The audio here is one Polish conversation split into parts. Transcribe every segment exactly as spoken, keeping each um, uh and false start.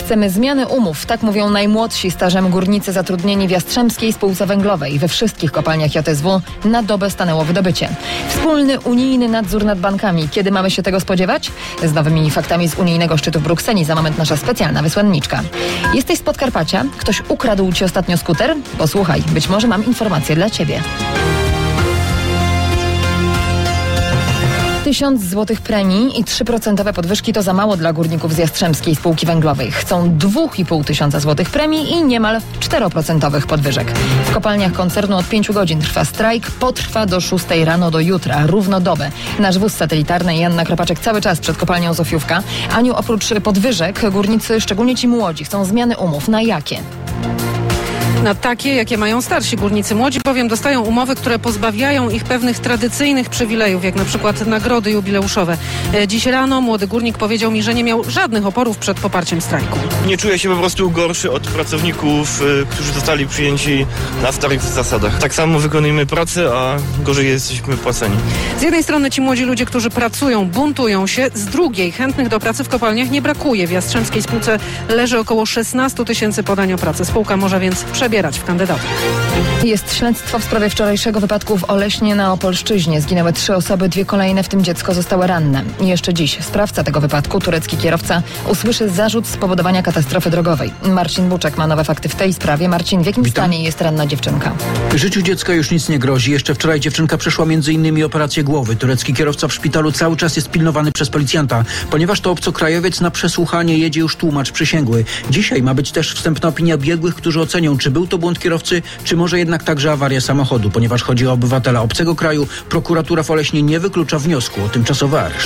Chcemy zmiany umów, tak mówią najmłodsi stażem górnicy zatrudnieni w Jastrzębskiej Spółce Węglowej. We wszystkich kopalniach J S W na dobę stanęło wydobycie. Wspólny unijny nadzór nad bankami. Kiedy mamy się tego spodziewać? Z nowymi faktami z unijnego szczytu w Brukseli za moment nasza specjalna wysłanniczka. Jesteś z Podkarpacia? Ktoś ukradł ci ostatnio skuter? Posłuchaj, być może mam informację dla ciebie. Tysiąc złotych premii i trzy procent podwyżki to za mało dla górników z Jastrzębskiej Spółki Węglowej. Chcą dwa i pół tysiąca złotych premii i niemal cztery procent podwyżek. W kopalniach koncernu od pięciu godzin trwa strajk, potrwa do szóstej rano do jutra, równo dobę. Nasz wóz satelitarny i Anna Kropaczek cały czas przed kopalnią Zofiówka. Aniu, oprócz podwyżek górnicy, szczególnie ci młodzi, chcą zmiany umów. Na jakie? Na takie, jakie mają starsi górnicy. Młodzi bowiem dostają umowy, które pozbawiają ich pewnych tradycyjnych przywilejów, jak na przykład nagrody jubileuszowe. Dziś rano młody górnik powiedział mi, że nie miał żadnych oporów przed poparciem strajku. Nie czuję się po prostu gorszy od pracowników, y, którzy zostali przyjęci na starych zasadach. Tak samo wykonujemy pracę, a gorzej jesteśmy płaceni. Z jednej strony ci młodzi ludzie, którzy pracują, buntują się, z drugiej chętnych do pracy w kopalniach nie brakuje. W Jastrzębskiej Spółce leży około szesnaście tysięcy podań o pracę. Spółka może więc przebierać w kandydatów. Jest śledztwo w sprawie wczorajszego wypadku w Oleśnie na Opolszczyźnie. Zginęły trzy osoby, dwie kolejne, w tym dziecko, zostały ranne. I jeszcze dziś sprawca tego wypadku, turecki kierowca, usłyszy zarzut spowodowania katastrofy drogowej. Marcin Buczek ma nowe fakty w tej sprawie. Marcin, w jakim Witam. stanie jest ranna dziewczynka? Życiu dziecka już nic nie grozi. Jeszcze wczoraj dziewczynka przeszła między innymi operację głowy. Turecki kierowca w szpitalu cały czas jest pilnowany przez policjanta. Ponieważ to obcokrajowiec, na przesłuchanie jedzie już tłumacz przysięgły. Dzisiaj ma być też wstępna opinia biegłych, którzy ocenią, czy był to błąd kierowcy, czy może jednak także awaria samochodu. Ponieważ chodzi o obywatela obcego kraju, prokuratura w Oleśnie nie wyklucza wniosku o tymczasowy areszt.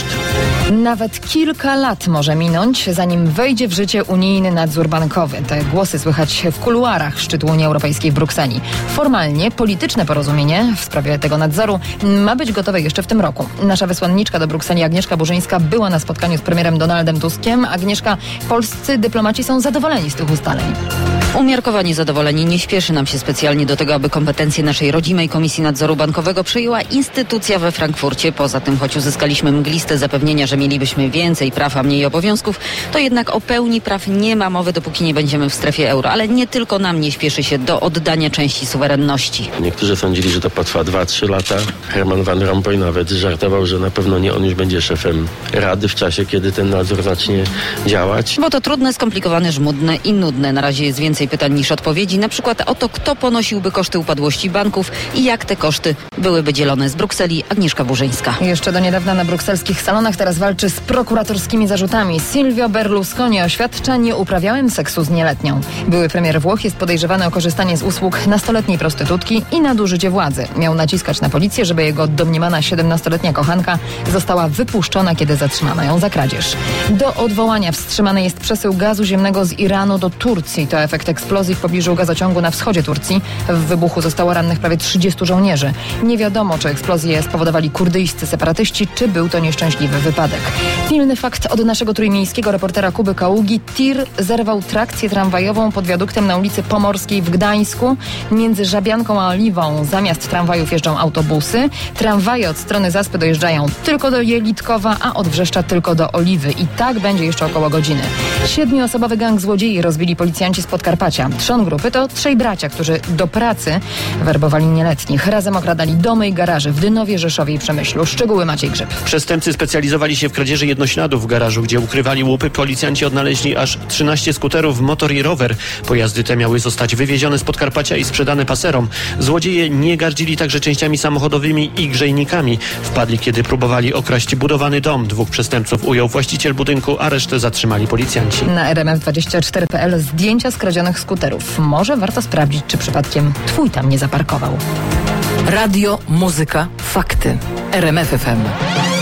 Nawet kilka lat może minąć, zanim wejdzie w życie unijny nadzór bankowy. Te głosy słychać w kuluarach szczytu Unii Europejskiej w Brukseli. Formalnie polityczne porozumienie w sprawie tego nadzoru ma być gotowe jeszcze w tym roku. Nasza wysłanniczka do Brukseli Agnieszka Burzyńska była na spotkaniu z premierem Donaldem Tuskiem. Agnieszka, polscy dyplomaci są zadowoleni z tych ustaleń. Umiarkowanie zadowoleni. Nie śpieszy nam się specjalnie do tego, aby kompetencje naszej rodzimej Komisji Nadzoru Bankowego przejęła instytucja we Frankfurcie. Poza tym, choć uzyskaliśmy mgliste zapewnienia, że mielibyśmy więcej praw, a mniej obowiązków, to jednak o pełni praw nie ma mowy, dopóki nie będziemy w strefie euro. Ale nie tylko nam nie śpieszy się do oddania części suwerenności. Niektórzy sądzili, że to potrwa dwa trzy lata. Herman Van Rompuy nawet żartował, że na pewno nie on już będzie szefem Rady w czasie, kiedy ten nadzór zacznie działać. Bo to trudne, skomplikowane, żmudne i nudne. Na razie jest więcej pytań niż odpowiedzi. Na przykład o to, kto ponosiłby koszty upadłości banków i jak te koszty byłyby dzielone. Z Brukseli Agnieszka Burzyńska. Jeszcze do niedawna na brukselskich salonach, teraz walczy z prokuratorskimi zarzutami. Silvio Berlusconi oświadcza: nie uprawiałem seksu z nieletnią. Były premier Włoch jest podejrzewany o korzystanie z usług nastoletniej prostytutki i nadużycie władzy. Miał naciskać na policję, żeby jego domniemana siedemnastoletnia kochanka została wypuszczona, kiedy zatrzymano ją za kradzież. Do odwołania wstrzymany jest przesył gazu ziemnego z Iranu do Turcji. To efekt eksplozji w pobliżu gazociągu na wschodzie Turcji. W wybuchu zostało rannych prawie trzydziestu żołnierzy. Nie wiadomo, czy eksplozję spowodowali kurdyjscy separatyści, czy był to nieszczęśliwy wypadek. Pilny fakt od naszego trójmiejskiego reportera Kuby Kaługi. Tir zerwał trakcję tramwajową pod wiaduktem na ulicy Pomorskiej w Gdańsku. Między Żabianką a Oliwą zamiast tramwajów jeżdżą autobusy. Tramwaje od strony Zaspy dojeżdżają tylko do Jelitkowa, a od Wrzeszcza tylko do Oliwy. I tak będzie jeszcze około godziny. Siedmioosobowy gang złodziei rozbili policjanci z Podkarpacia. Trzon grupy to trzej bracia, którzy do pracy werbowali nieletnich. Razem okradali domy i garaże w Dynowie, Rzeszowie i Przemyślu. Szczegóły Maciej Grzyb. Przestępcy specjalizowali się w kradzieży jednośladów w garażu, gdzie ukrywali łupy. Policjanci odnaleźli aż trzynaście skuterów, motor i rower. Pojazdy te miały zostać wywiezione z Podkarpacia i sprzedane paserom. Złodzieje nie gardzili także częściami samochodowymi i grzejnikami. Wpadli, kiedy próbowali okraść budowany dom. Dwóch przestępców ujął właściciel budynku, a resztę zatrzymali policjanci. Na R M F dwadzieścia cztery kropka p l zdjęcia skradzionych skuterów. Może warto sprawdzić, czy przypadkiem twój tam nie zaparkował. Radio, muzyka, fakty. R M F F M.